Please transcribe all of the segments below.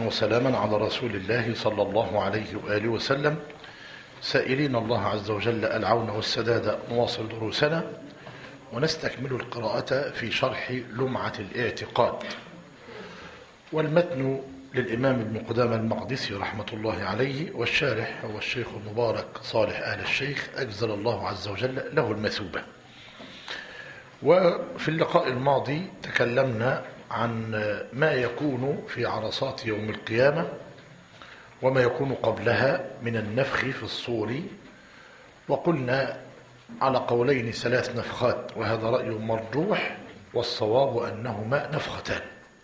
وسلاما على رسول الله صلى الله عليه وآله وسلم، سائلين الله عز وجل العون والسداد. نواصل دروسنا ونستكمل القراءة في شرح لمعة الاعتقاد، والمتن للإمام ابن قدامة المقدسي رحمة الله عليه، والشارح هو الشيخ المبارك صالح آل الشيخ أجزل الله عز وجل له المثوبة. وفي اللقاء الماضي تكلمنا عن ما يكون في عرصات يوم القيامة وما يكون قبلها من النفخ في الصور، وقلنا على قولين 3 نفخات، وهذا رأي مرجوح، والصواب أنهما نفختان.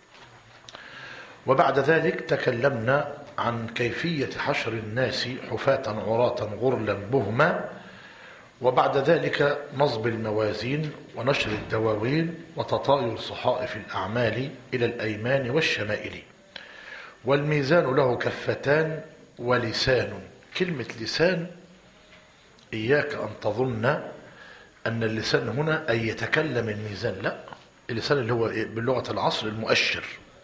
وبعد ذلك تكلمنا عن كيفية حشر الناس حفاة عراة غرلا بهما، وبعد ذلك نصب الموازين ونشر الدواوين وتطاير صحائف الأعمال إلى الأيمان والشمائل. والميزان له كفتان ولسان. كلمة لسان إياك أن تظن أن اللسان هنا أن يتكلم الميزان، لا، اللسان اللي هو باللغة العصر المؤشر.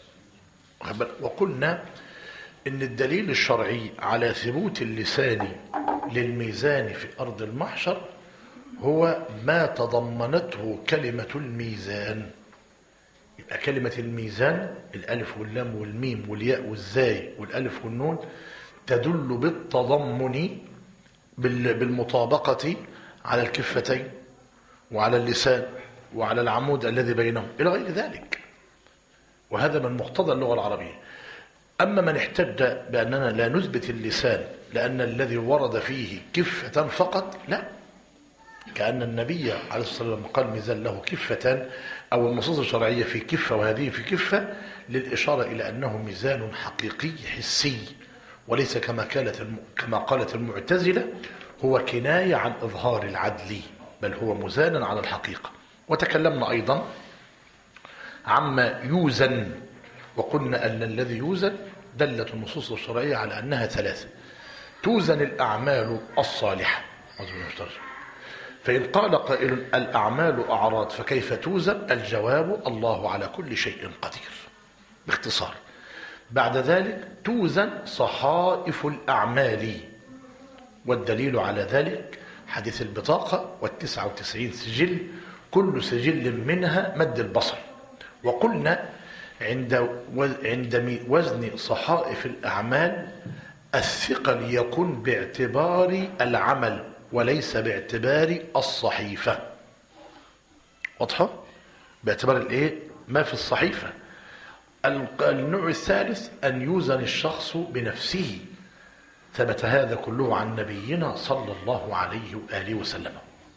وقلنا إن الدليل الشرعي على ثبوت اللسان للميزان في أرض المحشر هو ما تضمنته كلمة الميزان. يبقى كلمة الميزان، الألف واللام والميم والياء والزاي والألف والنون، تدل بالتضمن بالمطابقة على الكفتين وعلى اللسان وعلى العمود الذي بينهم إلى غير ذلك، وهذا من مقتضى اللغة العربية. أما من احتج بأننا لا نثبت اللسان لأن الذي ورد فيه كفة فقط، لا، كأن النبي عليه الصلاة والسلام قال ميزان له كفتان، أو النصوص الشرعية في كفة وهذه في كفة، للإشارة إلى أنه ميزان حقيقي حسي، وليس كما قالت المعتزلة هو كناية عن إظهار العدل، بل هو مزانا على الحقيقة. وتكلمنا أيضا عما يوزن، وقلنا أن الذي يوزن دلت النصوص الشرعية على أنها 3. توزن الأعمال الصالحة، فإن قال قائل الأعمال أعراض فكيف توزن؟ الجواب الله على كل شيء قدير، باختصار. بعد ذلك توزن صحائف الأعمال، والدليل على ذلك حديث البطاقة 99 سجل، كل سجل منها مد البصر. وقلنا عند وزن صحائف الأعمال الثقل يكون باعتبار العمل وليس باعتبار الصحيفة. واضحة؟ باعتبار الايه؟ ما في الصحيفة. النوع الثالث أن يوزن الشخص بنفسه، ثبت هذا كله عن نبينا صلى الله عليه وآله وسلم.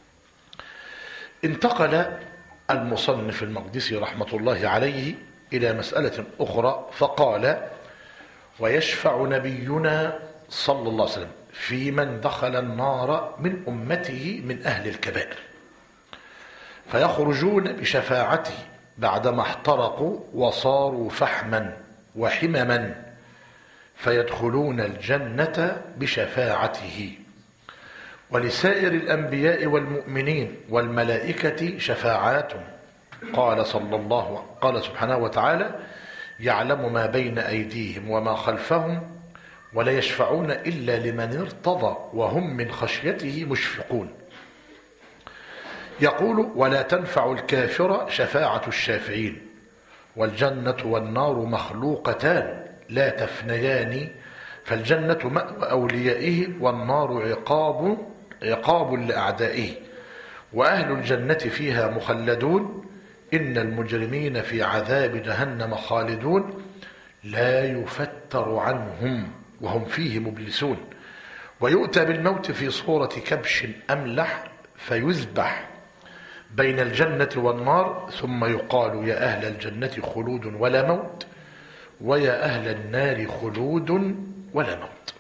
انتقل المصنف المقدسي رحمة الله عليه إلى مسألة أخرى، فقال: ويشفع نبينا صلى الله عليه وسلم في من دخل النار من أمته من أهل الكبائر، فيخرجون بشفاعته بعدما احترقوا وصاروا فحما وحمما، فيدخلون الجنة بشفاعته. ولسائر الأنبياء والمؤمنين والملائكة شفاعات. قال سبحانه وتعالى: يعلم ما بين أيديهم وما خلفهم ولا يشفعون إلا لمن ارتضى وهم من خشيته مشفقون. يقول: ولا تنفع الكافر شفاعة الشافعين، والجنة والنار مخلوقتان لا تفنيان، فالجنة مأوى أوليائه والنار عقاب لأعدائه، وأهل الجنة فيها مخلدون، إن المجرمين في عذاب جهنم خالدون، لا يفتر عنهم وهم فيه مبلسون. ويؤتى بالموت في صورة كبش أملح فيذبح بين الجنة والنار، ثم يقال: يا أهل الجنة خلود ولا موت، ويا أهل النار خلود ولا موت.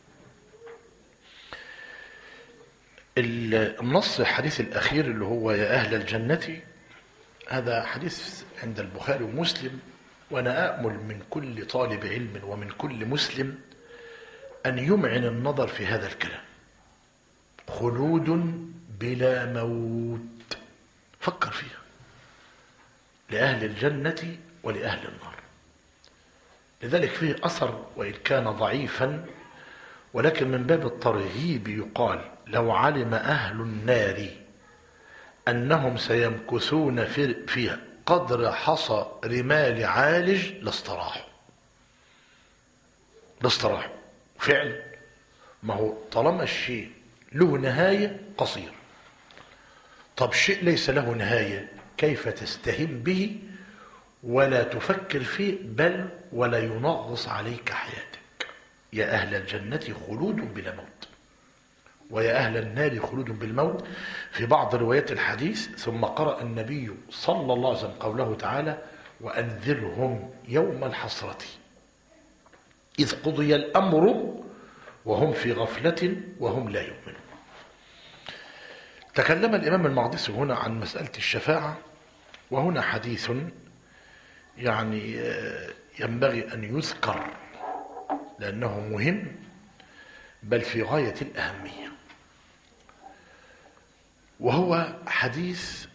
النص الحديث الأخير اللي هو يا أهل الجنة، هذا حديث عند البخاري ومسلم، وأنا آمل من كل طالب علم ومن كل مسلم أن يمعن النظر في هذا الكلام. خلود بلا موت، فكر فيها، لأهل الجنة ولأهل النار. لذلك فيه أثر وإن كان ضعيفا، ولكن من باب الترهيب يقال: لو علم أهل النار أنهم سيمكثون فيها قدر حصى رمال عالج لاستراحوا. فعلا، ما هو طالما الشيء له نهاية قصير، طب شيء ليس له نهاية كيف تستهين به ولا تفكر فيه، بل ولا ينغص عليك حياتك؟ يا أهل الجنة خلود بلا موت، ويا أهل النار خلود بالموت. في بعض روايات الحديث: ثم قرأ النبي صلى الله عليه وسلم قوله تعالى: وأنذرهم يوم الحسرة إذ قضي الأمر وهم في غفلة وهم لا يؤمنون. تكلم الإمام المقدسي هنا عن مسألة الشفاعة، وهنا حديث يعني ينبغي أن يذكر لأنه مهم، بل في غاية الأهمية، وهو حديث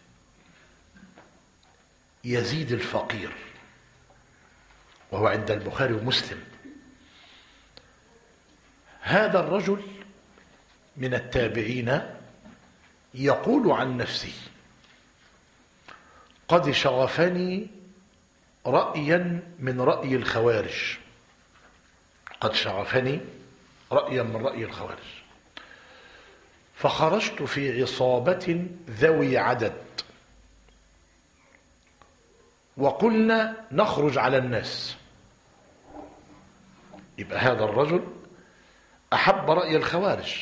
يزيد الفقير، وهو عند البخاري ومسلم. هذا الرجل من التابعين يقول عن نفسه: قد شغفني رأيا من رأي الخوارج. قد شغفني رأيا من رأي الخوارج، فخرجت في عصابة ذوي عدد، وقلنا نخرج على الناس. يبقى هذا الرجل أحب رأي الخوارج،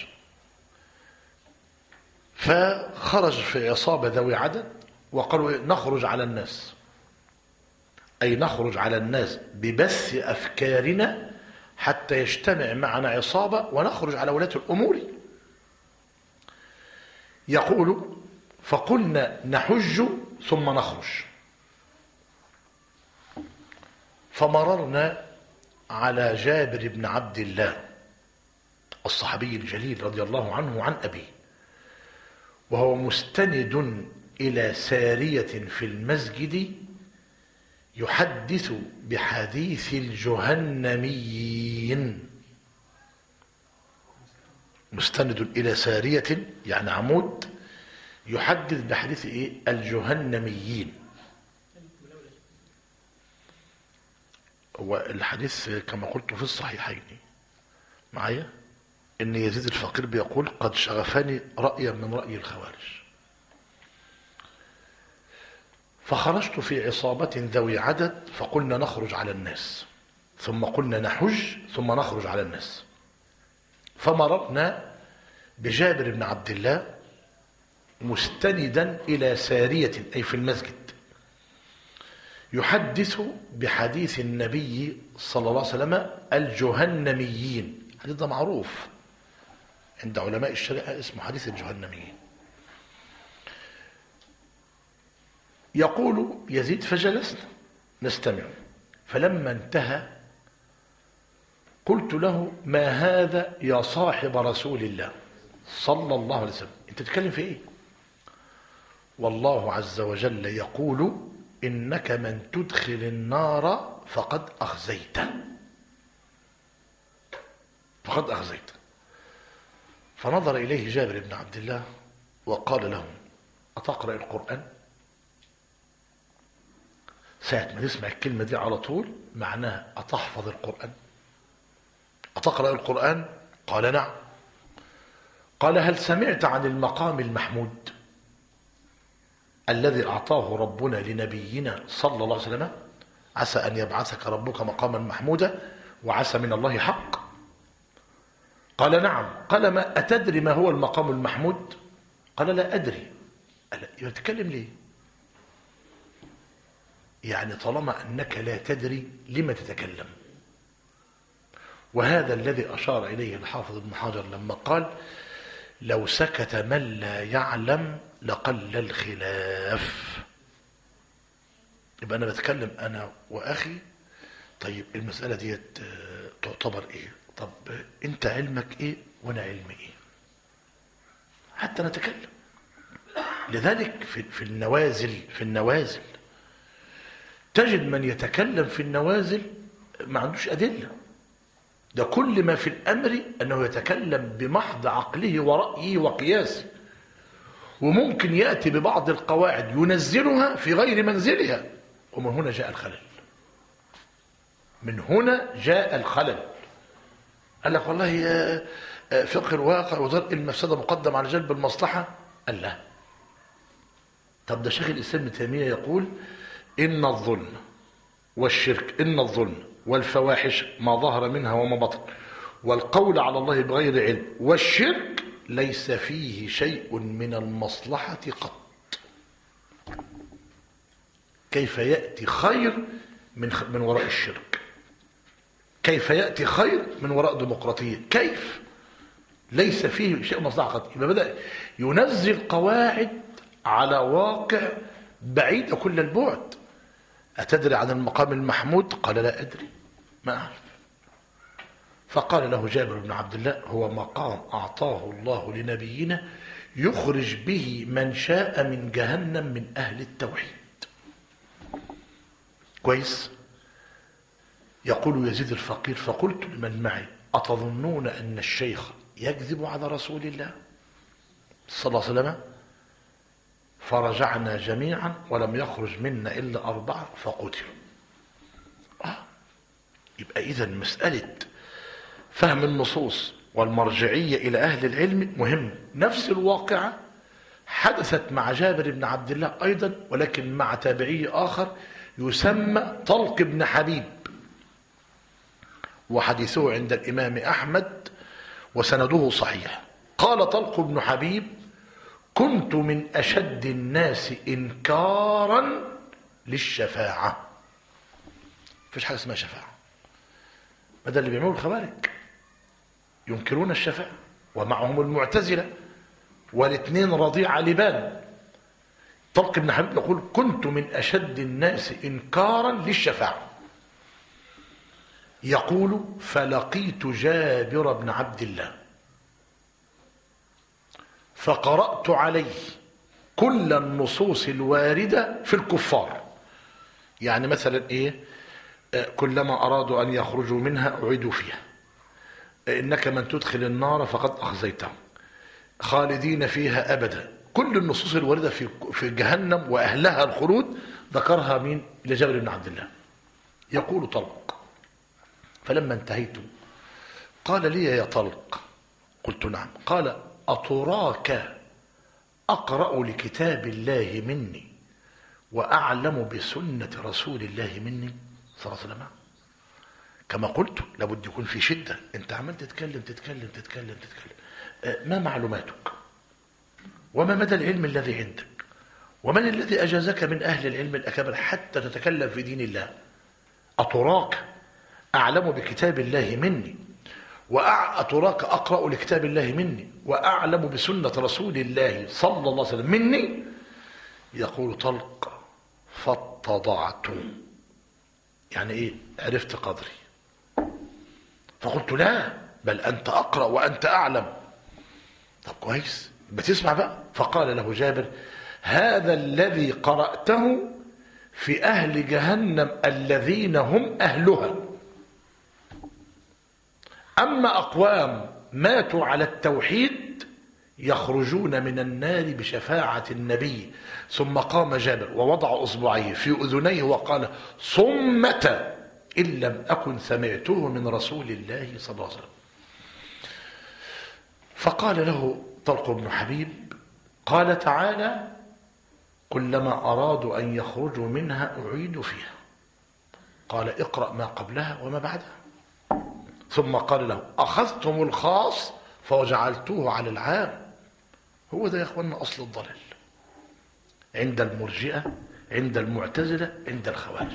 فخرج في عصابة ذوي عدد وقالوا نخرج على الناس، أي نخرج على الناس ببث أفكارنا حتى يجتمع معنا عصابة ونخرج على ولاة الأمور. يقول: فقلنا نحج ثم نخرج، فمررنا على جابر بن عبد الله الصحابي الجليل رضي الله عنه عن أبيه، وهو مستند إلى سارية في المسجد يحدث بحديث الجهنميين. مستند إلى سارية يعني عمود، يحدث بحديث الجهنميين. هو الحديث كما قلت في الصحيحين معايا إن يزيد الفقير بيقول: قد شغفني رأيا من رأي الخوارج، فخرجت في عصابة ذوي عدد، فقلنا نخرج على الناس، ثم قلنا نحج ثم نخرج على الناس، فمررنا بجابر بن عبد الله مستندا إلى سارية أي في المسجد يحدث بحديث النبي صلى الله عليه وسلم الجهنميين. الحديث ده معروف عند علماء الشريعة، اسمه حديث الجهنميين. يقول يزيد: فجلسنا نستمع، فلما انتهى قلت له: ما هذا يا صاحب رسول الله صلى الله عليه وسلم؟ انت تتكلم في ايه؟ والله عز وجل يقول: إنك من تدخل النار فقد أخزيته. فقد أخزيته. فنظر إليه جابر بن عبد الله وقال له: أتقرأ القرآن؟ ساعة ما تسمع الكلمة دي على طول معناها أتحفظ القرآن؟ أتقرأ القرآن؟ قال: نعم. قال: هل سمعت عن المقام المحمود الذي أعطاه ربنا لنبينا صلى الله عليه وسلم؟ عسى أن يبعثك ربك مقاما محمودا وعسى من الله حق. قال: نعم. قال: ما أتدري ما هو المقام المحمود؟ قال: لا أدري. قال: يتكلم ليه؟ يعني طالما أنك لا تدري لما تتكلم؟ وهذا الذي أشار إليه الحافظ ابن حجر لما قال: لو سكت من لا يعلم لقل الخلاف. يبقى أنا بتكلم أنا وأخي، طيب المسألة دي تعتبر إيه؟ طب أنت علمك إيه وأنا علمي إيه؟ حتى نتكلم. لذلك في النوازل تجد من يتكلم في النوازل ما عندوش أدلة. ده كل ما في الأمر أنه يتكلم بمحض عقله ورأيه وقياسه، وممكن يأتي ببعض القواعد ينزلها في غير منزلها، ومن هنا جاء الخلل. من هنا جاء الخلل. قال لك والله فقه الواقع ودرء المفسدة مقدم على جلب المصلحة. قال لا. طب ده شيخ الإسلام ابن تيمية يقول إن الظلم والشرك، إن الظلم والفواحش ما ظهر منها وما بطن، والقول على الله بغير علم، والشرك ليس فيه شيء من المصلحة قط. كيف يأتي خير من وراء الشرك؟ كيف يأتي خير من وراء ديمقراطية؟ كيف؟ ليس فيه شيء مصلحة قط. يبقى بدأ ينزل قواعد على واقع بعيد كل البعد. أتدري عن المقام المحمود؟ قال لا أدري، ما أعرف. فقال له جابر بن عبد الله هو مقام أعطاه الله لنبينا يخرج به من شاء من جهنم من أهل التوحيد. كويس. يقول يزيد الفقير فقلت لمن معي أتظنون أن الشيخ يكذب على رسول الله صلى الله عليه وسلم؟ فرجعنا جميعا ولم يخرج منا إلا 4 فقتلوا. يبقى إذن مسألة فهم النصوص والمرجعية إلى أهل العلم مهم. نفس الواقعة حدثت مع جابر بن عبد الله أيضا، ولكن مع تابعي آخر يسمى طلق بن حبيب، وحديثه عند الإمام أحمد وسنده صحيح. قال طلق بن حبيب كنت من أشد الناس إنكارا للشفاعة. مفيش حاجة اسمها شفاعة. بدل اللي بيعملوا الخوارج ينكرون الشفاعة، ومعهم المعتزلة، والاثنين رضيع لبان. طلق بن حبيب يقول كنت من أشد الناس إنكارا للشفاعة. يقول فلقيت جابر بن عبد الله فقرأت عليه كل النصوص الواردة في الكفار. يعني مثلا إيه؟ كلما أرادوا أن يخرجوا منها أعيدوا فيها، إنك من تدخل النار فقد أخزيته، خالدين فيها أبدا. كل النصوص الواردة في جهنم وأهلها الخلود ذكرها مين؟ لجابر بن عبد الله. يقول طلق فلما انتهيت قال لي يا طلق، قلت نعم. قال أتراك أقرأ لكتاب الله مني وأعلم بسنة رسول الله مني صلى الله عليه وسلم؟ كما قلت لابد يكون في شدة. انت عمال تتكلم تتكلم تتكلم تتكلم، ما معلوماتك؟ وما مدى العلم الذي عندك؟ ومن الذي أجازك من أهل العلم الأكابر حتى تتكلم في دين الله؟ أتراك أعلم بكتاب الله مني أتراك أقرأ لكتاب الله مني وأعلم بسنة رسول الله صلى الله عليه وسلم مني؟ يقول طلق فاتضعت. يعني إيه؟ عرفت قدري. فقلت لا، بل أنت أقرأ وأنت أعلم. طب كويس، بتسمع بقى. فقال له جابر هذا الذي قرأته في أهل جهنم الذين هم أهلها. أما أقوام ماتوا على التوحيد يخرجون من النار بشفاعة النبي. ثم قام جابر ووضع أصبعيه في أذنيه وقال صمت إن لم أكن سمعته من رسول الله صلى الله عليه وسلم. فقال له طلق بن حبيب قال تعالى كلما أرادوا أن يخرجوا منها أعيدوا فيها. قال اقرأ ما قبلها وما بعدها. ثم قال له أخذتم الخاص فوجعلتوه على العام. هو ده يا أخوانا أصل الضلال عند المرجئة، عند المعتزلة، عند الخوارج.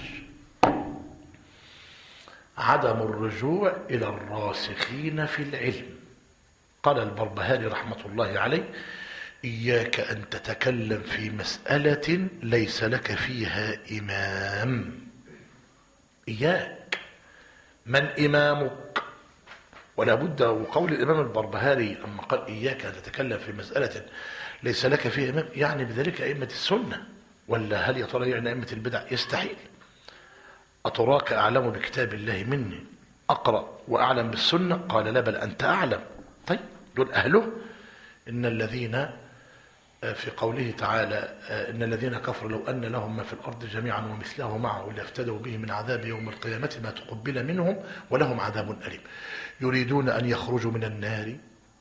عدم الرجوع إلى الراسخين في العلم. قال البربهاري رحمة الله عليه إياك أن تتكلم في مسألة ليس لك فيها إمام. إياك. من إمامك؟ ولا بد. وقول الإمام البربهاري لما قال إياك أن تتكلم في مسألة ليس لك فيها إمام يعني بذلك أئمة السنة، ولا هل يا ترى يعني أئمة البدع؟ يستحيل. أتراك أعلم بكتاب الله مني أقرأ وأعلم بالسنة؟ قال لا بل أنت أعلم. طيب دول أهله. إن الذين في قوله تعالى إن الذين كفروا لو أن لهم ما في الأرض جميعا ومثله معه لافتدوا به من عذاب يوم القيامة ما تقبل منهم ولهم عذاب أليم. يريدون أن يخرجوا من النار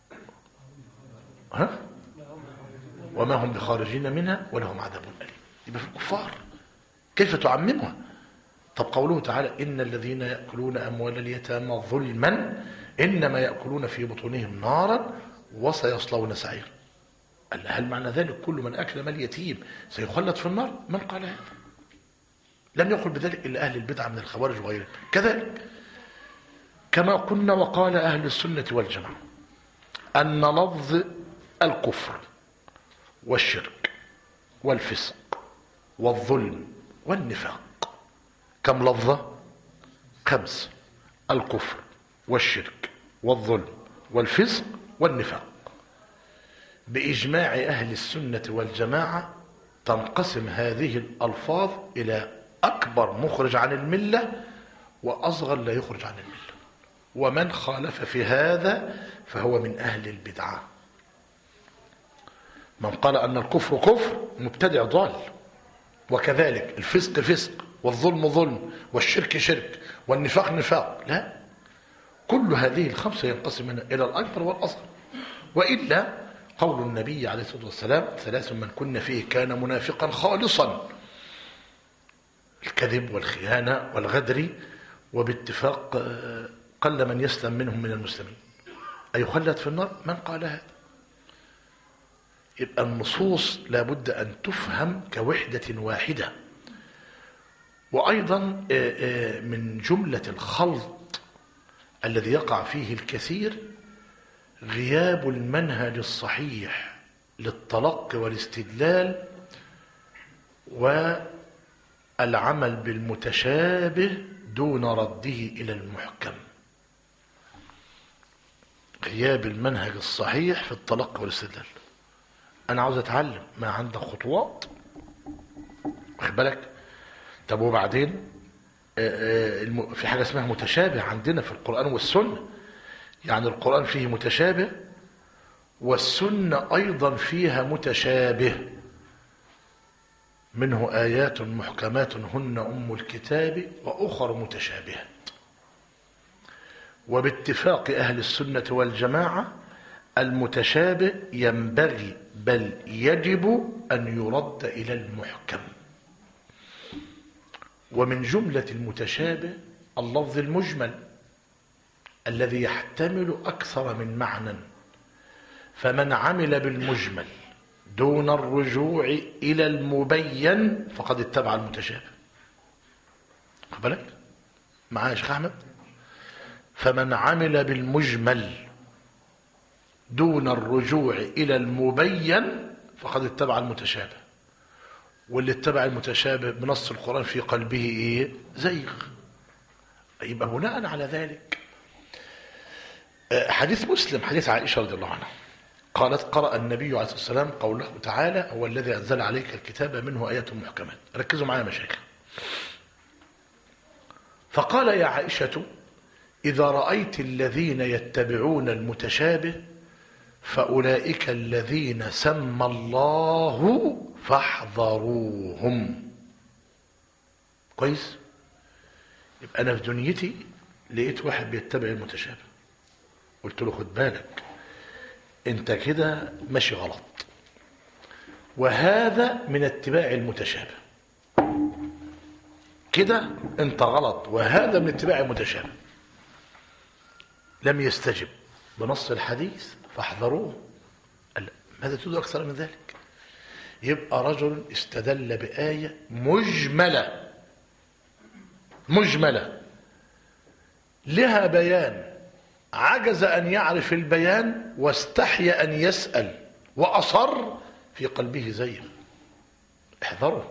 وما هم بخارجين منها ولهم عذاب أليم. يبقى في الكفار كيف تعممها؟ طب قوله تعالى إن الذين يأكلون أموال اليتامى ظلما إنما يأكلون في بطونهم نارا وسيصلون سعيرا. هل معنى ذلك كل من أكل مال يتيم سيخلد في النار؟ من قال هذا؟ لم يقل بذلك إلا أهل البدعة من الخوارج وغيرهم. كذلك كما قلنا وقال أهل السنة والجماعة أن لفظ الكفر والشرك والفسق والظلم والنفاق كم لفظة؟ 5: الكفر والشرك والظلم والفسق والنفاق. بإجماع أهل السنة والجماعة تنقسم هذه الألفاظ إلى أكبر مخرج عن الملة وأصغر لا يخرج عن الملة، ومن خالف في هذا فهو من أهل البدعة. من قال أن الكفر كفر مبتدع ضال، وكذلك الفسق فسق والظلم ظلم والشرك شرك والنفاق نفاق. لا، كل هذه ال5 ينقسم إلى الأكبر والأصغر. وإلا قول النبي عليه الصلاة والسلام 3 من كن فيه كان منافقا خالصا: الكذب والخيانة والغدر، وباتفاق قل من يسلم منهم من المسلمين. أيخلد في النار؟ من قال هذا؟ يبقى النصوص لابد أن تفهم كوحدة واحدة. وأيضا من جملة الخلط الذي يقع فيه الكثير غياب المنهج الصحيح للتلقي والاستدلال والعمل بالمتشابه دون رده إلى المحكم. غياب المنهج الصحيح في التلقي والاستدلال. أنا عاوز أتعلم، ما عندك خطوات، واخد بالك؟ طب وبعدين في حاجة اسمها متشابه عندنا في القرآن والسنة. يعني القرآن فيه متشابه والسنة أيضا فيها متشابه، منه آيات محكمات هن أم الكتاب وأخر متشابهات. وباتفاق أهل السنة والجماعة المتشابه ينبغي بل يجب أن يرد إلى المحكم. ومن جملة المتشابه اللفظ المجمل الذي يحتمل أكثر من معنى، فمن عمل بالمجمل دون الرجوع إلى المبين فقد اتبع المتشابه. خد بالك معايا يا شيخ أحمد؟ فمن عمل بالمجمل دون الرجوع إلى المبين فقد اتبع المتشابه. واللي اتبع المتشابه بنص القرآن في قلبه إيه؟ زيغ. يبقى بناء على ذلك حديث مسلم حديث عائشة رضي الله عنها قالت: قرأ النبي عليه الصلاة والسلام قوله تعالى: هو الذي أنزل عليك الكتاب منه آيات محكمات. ركزوا معايا يا مشايخ. فقال: يا عائشة إذا رأيت الذين يتبعون المتشابه فأولئك الذين سمى الله فاحذروهم. كويس؟ يبقى أنا في دنيتي لقيت واحد بيتبع المتشابه، قلت له: خد بالك انت كده ماشي غلط، وهذا من اتباع المتشابه. كده انت غلط وهذا من اتباع المتشابه. لم يستجب بنص الحديث فاحذروه. ماذا تريد أكثر من ذلك؟ يبقى رجل استدل بآية مجملة لها بيان، عجز أن يعرف البيان واستحي أن يسأل وأصر في قلبه زيغ. احذروا.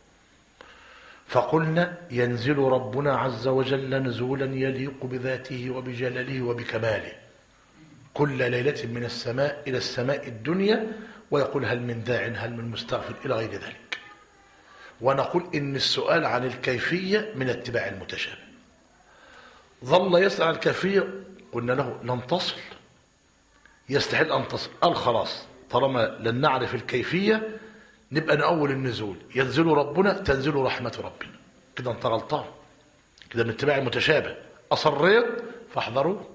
فقلنا: ينزل ربنا عز وجل نزولا يليق بذاته وبجلاله وبكماله كل ليلة من السماء إلى السماء الدنيا، ويقول: هل من داع هل من مستغفر إلى غير ذلك. ونقول إن السؤال عن الكيفية من اتباع المتشابه. ظل يسأل عن الكيفية، قلنا له ننتصل، يستحيل أن تصل. قال خلاص طالما لن نعرف الكيفية نبقى نأول النزول، ينزل ربنا تنزل رحمة ربنا. كده انت غلطان، كده من اتباع المتشابه. أصريت فاحذروه،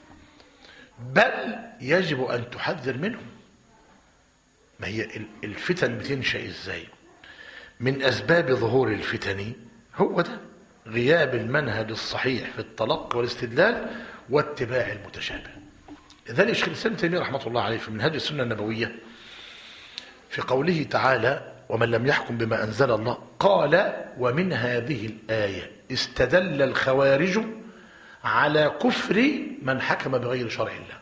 بل يجب أن تحذر منه. ما هي الفتن بتنشأ ازاي؟ من أسباب ظهور الفتن هو ده غياب المنهج الصحيح في التلقي والاستدلال واتباع المتشابه. لذلك شيخ الإسلام ابن تيمية رحمة الله عليه في منهج السنة النبوية في قوله تعالى ومن لم يحكم بما أنزل الله قال ومن هذه الآية استدل الخوارج على كفر من حكم بغير شرع الله.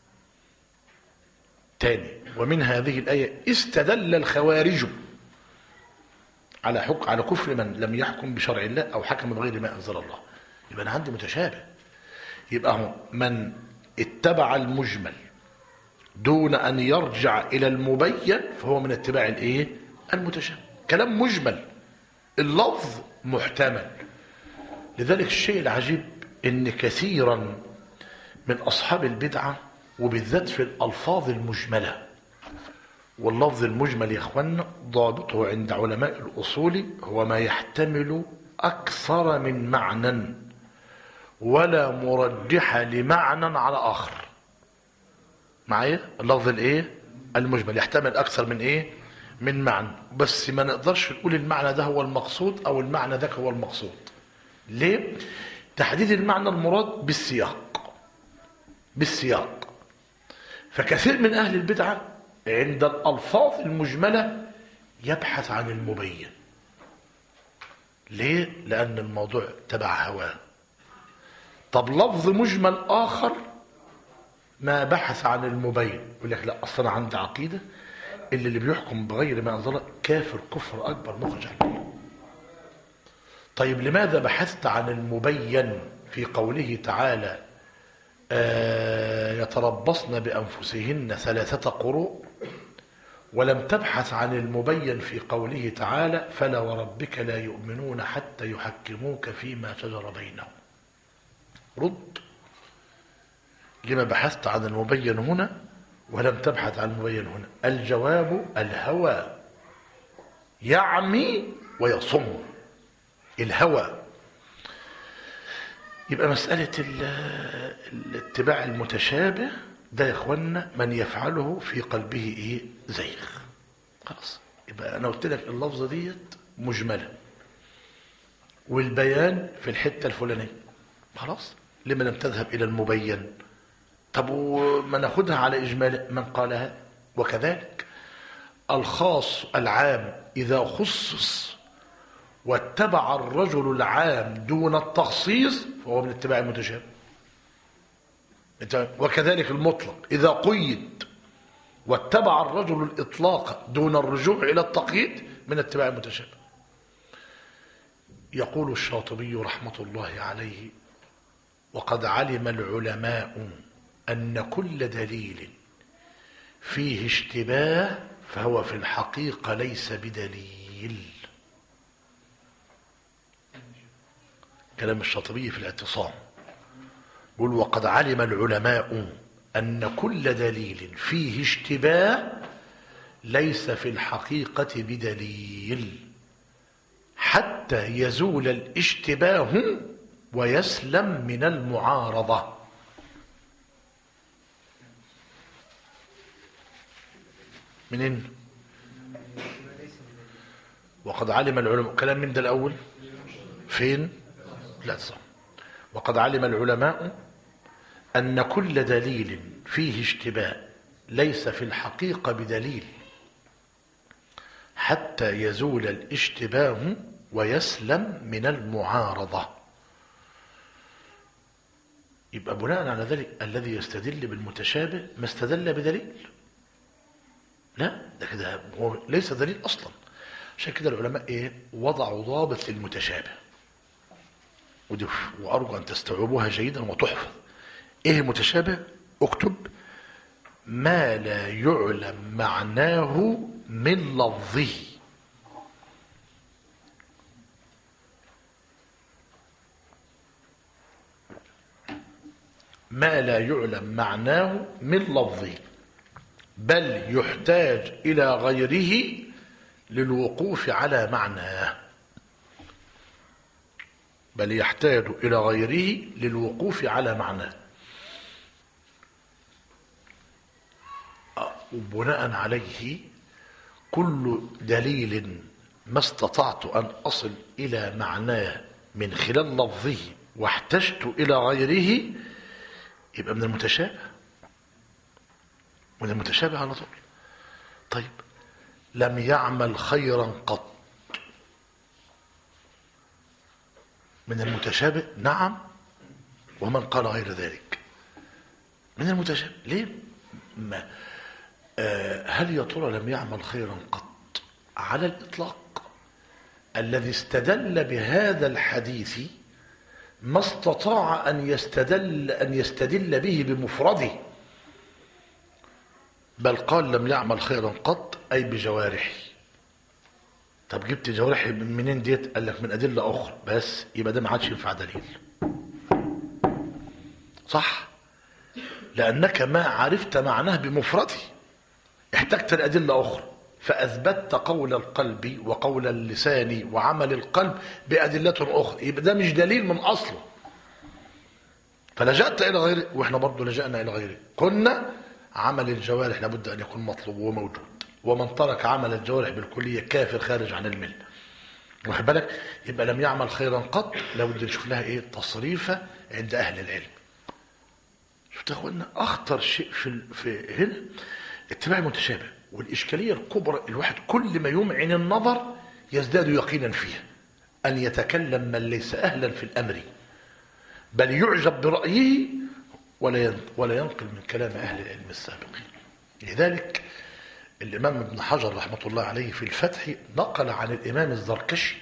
تاني، ومن هذه الآية استدل الخوارج على كفر من لم يحكم بشرع الله أو حكم بغير ما أنزل الله. يبقى أنا عندي متشابه. يبقى هو من اتبع المجمل دون أن يرجع إلى المبين فهو من اتباع الايه؟ المتشابه. كلام مجمل، اللفظ محتمل. لذلك الشيء العجيب ان كثيرا من أصحاب البدعة وبالذات في الألفاظ المجملة، واللفظ المجمل يا اخوانا ضابطه عند علماء الأصول هو ما يحتمل أكثر من معنى ولا مرجح لمعنى على آخر. معايا؟ اللفظ الايه؟ المجمل يحتمل أكثر من ايه؟ من معنى، بس ما نقدرش نقول المعنى ده هو المقصود أو المعنى ذاك هو المقصود. ليه؟ تحديد المعنى المراد بالسياق. فكثير من أهل البدعة عند الألفاظ المجملة يبحث عن المبين. ليه؟ لأن الموضوع تبع هواه. طب لفظ مجمل آخر ما بحث عن المبين، يقول لك لا أصلا عندي عقيدة اللي بيحكم بغير ما أنزل كافر كفر أكبر مخرج عن المله. طيب لماذا بحثت عن المبين في قوله تعالى يتربصن بأنفسهن 3 قروء ولم تبحث عن المبين في قوله تعالى فلا وربك لا يؤمنون حتى يحكموك فيما شجر بينهم؟ رد. لما بحثت عن المبين هنا ولم تبحث عن المبين هنا؟ الجواب الهوى يعمي ويصم. الهوى. يبقى مسألة الاتباع المتشابه ده يا اخوانا من يفعله في قلبه ايه؟ زيغ. خلاص. يبقى انا قلت لك اللفظة ديت مجملة والبيان في الحتة الفلانية. خلاص. لما لم تذهب الى المبين؟ طب وما ناخدها على اجمال من قالها. وكذلك الخاص العام اذا خصص واتبع الرجل العام دون التخصيص فهو من اتباع المتشابه. وكذلك المطلق إذا قيد واتبع الرجل الإطلاق دون الرجوع إلى التقييد من اتباع المتشابه. يقول الشاطبي رحمة الله عليه وقد علم العلماء أن كل دليل فيه اشتباه فهو في الحقيقة ليس بدليل. كلام الشاطبي في الاعتصام يقول وقد علم العلماء أن كل دليل فيه اشتباه ليس في الحقيقة بدليل حتى يزول الاشتباه ويسلم من المعارضة. منين؟ وقد علم العلماء. كلام من ده الأول فين؟ لا صح. وقد علم العلماء أن كل دليل فيه اشتباه ليس في الحقيقة بدليل حتى يزول الاشتباه ويسلم من المعارضة. يبقى بناء على ذلك الذي يستدل بالمتشابه ما استدل بدليل. لا ده كده هو ليس دليل أصلا. عشان كده العلماء وضعوا ضابط للمتشابه وأرجو أن تستوعبوها جيدا وتحفظ. إيه المتشابه؟ اكتب ما لا يعلم معناه من لفظه. ما لا يعلم معناه من لفظه، بل يحتاج إلى غيره للوقوف على معناه. بل يحتاج إلى غيره للوقوف على معناه. وبناء عليه كل دليل ما استطعت أن أصل إلى معناه من خلال لفظه واحتجت إلى غيره يبقى من المتشابه، من المتشابه على طول. طيب، لم يعمل خيرا قط، من المتشابه؟ نعم. ومن قال غير ذلك من المتشابه. ليه؟ ما هل يا ترى لم يعمل خيرا قط على الإطلاق؟ الذي استدل بهذا الحديث ما استطاع أن يستدل به بمفرده، بل قال لم يعمل خيرا قط أي بجوارحه. طب جبت جوارحي منين ديت؟ قال لك من أدلة أخرى، بس يبقى ده ما عادش ينفع دليل، صح؟ لأنك ما عرفت معناه بمفرده، احتجت لأدلة أخرى، فأثبتت قول القلب وقول اللسان وعمل القلب بأدلة أخرى، يبقى ده مش دليل من أصله، فلجأت إلى غيره. وإحنا برضو لجأنا إلى غيره. كنا عمل الجوارح لابد أن يكون مطلوب وموجود، ومن ترك عمل الجوارح بالكلية كافر خارج عن الملة، واخد بالك؟ يبقى لم يعمل خيرا قط لابد نشوف لها إيه تصريفة عند أهل العلم. شفت يا أخوانا؟ أخطر شيء في هنا اتباع المتشابه، والإشكالية الكبرى الواحد كل ما يمعن النظر يزداد يقينا فيها، أن يتكلم من ليس أهلا في الأمر، بل يعجب برأيه ولا ينقل من كلام أهل العلم السابقين. لذلك الإمام ابن حجر رحمة الله عليه في الفتح نقل عن الإمام الزركشي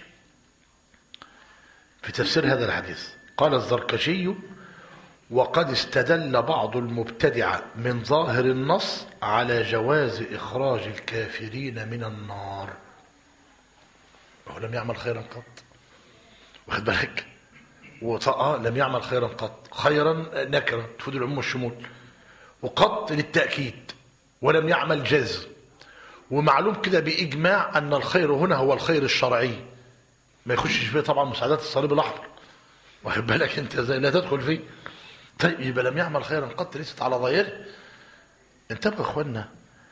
في تفسير هذا الحديث، قال الزركشي: وقد استدل بعض المبتدعة من ظاهر النص على جواز إخراج الكافرين من النار. وهو لم يعمل خيرا قط، واخد بالك؟ لم يعمل خيرا قط، خيرا نكرة تفيد العموم والشمول، وقط للتأكيد، ولم يعمل جزم. ومعلوم كده بإجماع أن الخير هنا هو الخير الشرعي، ما يخشش فيه طبعا مساعدات الصليب الأحمر، واخد بالك أنت زي لا تدخل فيه. طيب يبقى لم يعمل خيرا قط ليست على ظاهره. انتبهوا يا اخوانا،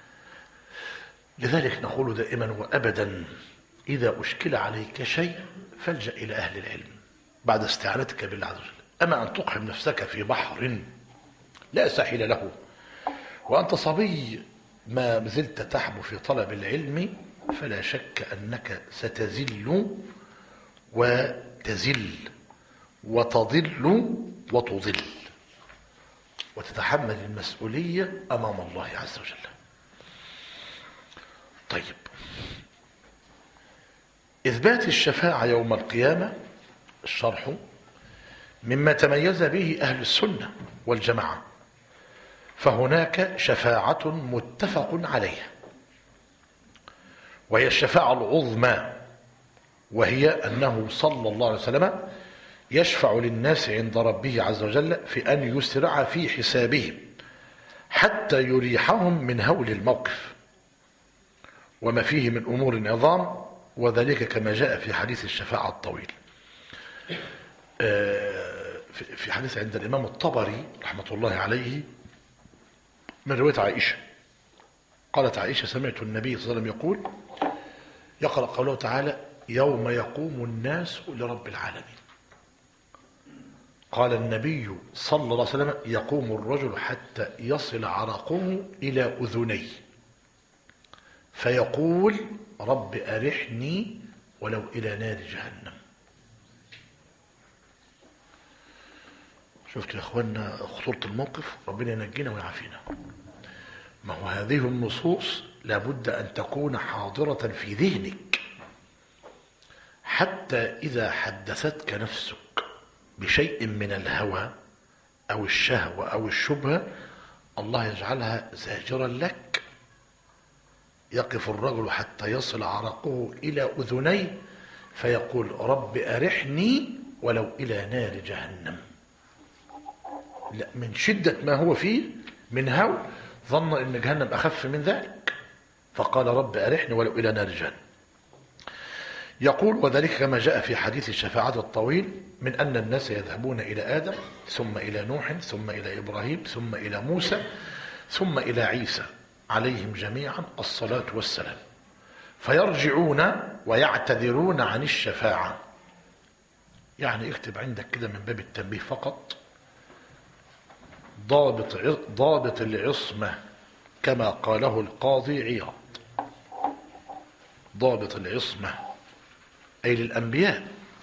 لذلك نقول دائما وابدا: اذا اشكل عليك شيء فالجأ الى اهل العلم بعد استعانتك بالله عز وجل. اما ان تقحم نفسك في بحر لا ساحل له وانت صبي ما زلت تحبو في طلب العلم، فلا شك انك ستزل وتزل وتضل وتضل، وتتحمل المسؤولية أمام الله عز وجل. طيب، إثبات الشفاعة يوم القيامة، الشرح: مما تميز به أهل السنة والجماعة، فهناك شفاعة متفق عليها، وهي الشفاعة العظمى، وهي أنه صلى الله عليه وسلم يشفع للناس عند ربه عز وجل في أن يسرع في حسابهم حتى يريحهم من هول الموقف وما فيه من أمور عظام، وذلك كما جاء في حديث الشفاعة الطويل، في حديث عند الإمام الطبري رحمة الله عليه من رواية عائشة. قالت عائشة: سمعت النبي صلى الله عليه وسلم يقرأ قوله تعالى: يوم يقوم الناس لرب العالمين. قال النبي صلى الله عليه وسلم: يقوم الرجل حتى يصل عرقه إلى أذنيه فيقول: رب أرحني ولو إلى نار جهنم. شفت يا أخوانا خطورة الموقف؟ ربنا ينجينا ويعافينا. ما هو هذه النصوص لابد أن تكون حاضرة في ذهنك، حتى إذا حدثتك نفسك بشيء من الهوى أو الشهوة أو الشبهة الله يجعلها زاجرا لك. يقف الرجل حتى يصل عرقه إلى أذنيه فيقول: رب أرحني ولو إلى نار جهنم. لا، من شدة ما هو فيه من هول ظن ان جهنم اخف من ذلك، فقال رب ارحني ولو الى نار جهنم. يقول وذلك كما جاء في حديث الشفاعة الطويل من أن الناس يذهبون إلى آدم ثم إلى نوح ثم إلى إبراهيم ثم إلى موسى ثم إلى عيسى عليهم جميعا الصلاة والسلام، فيرجعون ويعتذرون عن الشفاعة. يعني اكتب عندك كده من باب التنبيه فقط، ضابط العصمة كما قاله القاضي عياض، ضابط العصمة أي للأنبياء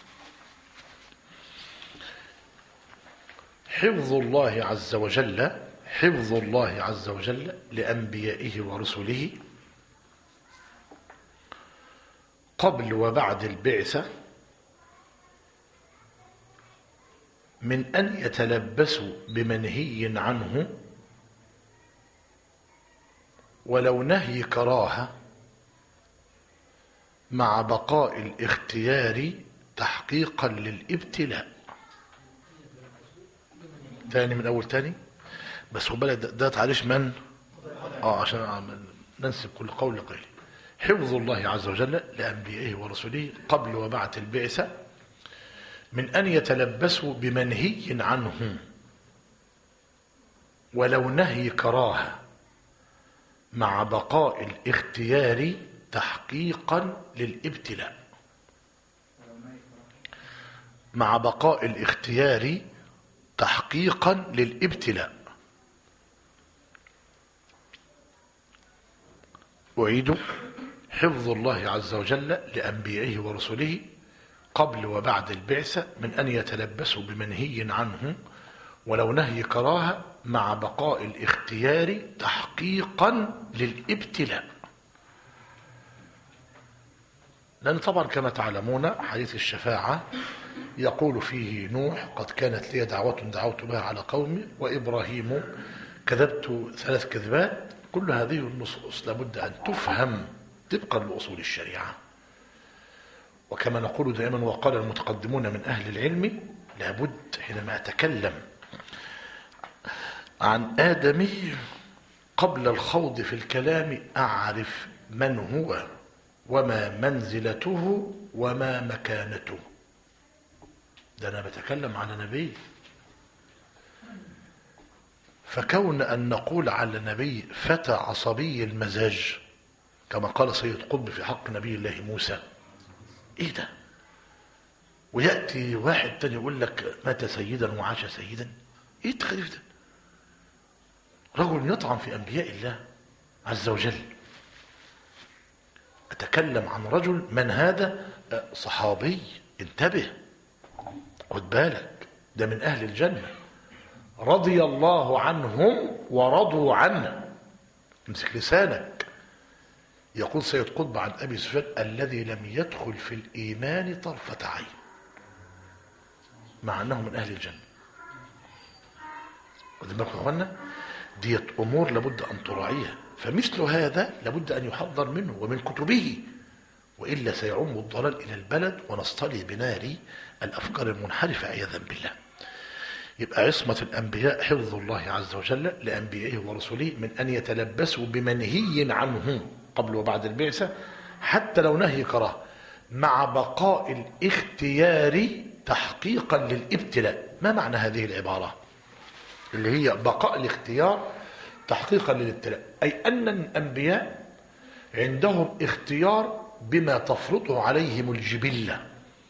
حفظ الله عز وجل، حفظ الله عز وجل لأنبيائه ورسله قبل وبعد البعثة من أن يتلبسوا بمنهي عنه ولو نهي كراهة مع بقاء الاختيار تحقيقا للابتلاء. تاني من أول تاني بس هو بالك ده تعريش من عشان ننسب كل قول لقيل. حفظ الله عز وجل لأنبيائه ورسله قبل وبعد البعثة من أن يتلبسوا بمنهي عنه ولو نهي كراهة مع بقاء الاختيار تحقيقا للابتلاء. مع بقاء الاختيار تحقيقا للابتلاء. أعيد حفظ الله عز وجل لأنبيائه ورسله قبل وبعد البعثة من أن يتلبسوا بمنهي عنه ولو نهي كراهة مع بقاء الاختيار تحقيقا للابتلاء. لأن طبعا كما تعلمون حديث الشفاعة يقول فيه نوح قد كانت لي دعوة دعوت بها على قومي، وإبراهيم كذبت 3 كذبات. كل هذه النصوص لابد أن تفهم طبقا لأصول الشريعة. وكما نقول دائما وقال المتقدمون من أهل العلم لابد حينما أتكلم عن آدمي قبل الخوض في الكلام أعرف من هو وما منزلته وما مكانته. ده أنا بتكلم على نبي، فكون أن نقول على نبي فتى عصبي المزاج كما قال سيد قطب في حق نبي الله موسى، إيه ده؟ ويأتي واحد تاني يقول لك مات سيدا وعاش سيدا، إيه التخريف ده؟ رجل يطعن في أنبياء الله عز وجل. أتكلم عن رجل من هذا؟ صحابي، انتبه خد بالك، ده من أهل الجنة رضي الله عنهم ورضوا عنه. امسك لسانك. يقول سيد قطب عن أبي سفيان الذي لم يدخل في الإيمان طرفة عين مع أنه من أهل الجنة. واخدين بالكم يا اخوانا؟ ديت أمور لابد أن تراعيها، فمثل هذا لابد أن يحذر منه ومن كتبه، وإلا سيعم الضلال إلى البلد ونصطلي بنار الأفكار المنحرفة عياذا بالله. يبقى عصمة الأنبياء حفظ الله عز وجل لأنبيائه ورسله من أن يتلبسوا بمنهي عنه قبل وبعد البعثة حتى لو نهي كراهة مع بقاء الاختيار تحقيقا للابتلاء. ما معنى هذه العبارة اللي هي بقاء الاختيار تحقيقا للابتلاء؟ أي أن الأنبياء عندهم اختيار بما تفرضه عليهم الجبلة،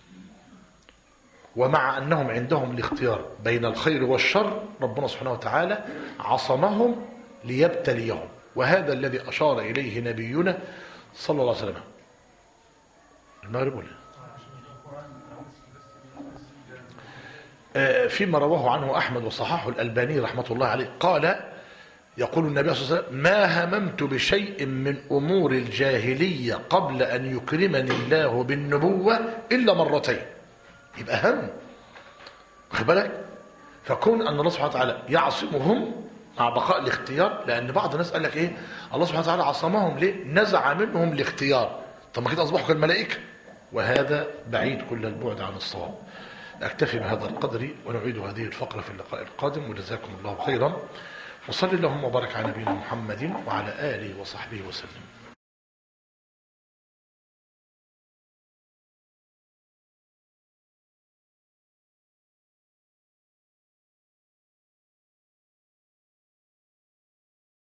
ومع أنهم عندهم الاختيار بين الخير والشر ربنا سبحانه وتعالى عصمهم ليبتليهم، وهذا الذي أشار إليه نبينا صلى الله عليه وسلم. المغرب ولا فيما رواه عنه أحمد وصححه الألباني رحمة الله عليه قال يقول النبي صلى الله عليه وسلم ما هممت بشيء من أمور الجاهلية قبل أن يكرمني الله بالنبوة إلا مرتين. يبقى هم خد بالك. فكون أن الله سبحانه وتعالى يعصمهم مع بقاء الاختيار، لأن بعض الناس قال لك إيه الله سبحانه وتعالى عصمهم ليه؟ نزع منهم الاختيار، طب ما كده أصبحوا كالملائكة، وهذا بعيد كل البعد عن الصواب. أكتفي بهذا القدر ونعيد هذه الفقرة في اللقاء القادم، وجزاكم الله خيرا. وصلى اللهم وبارك على نبينا محمد وعلى آله وصحبه وسلم.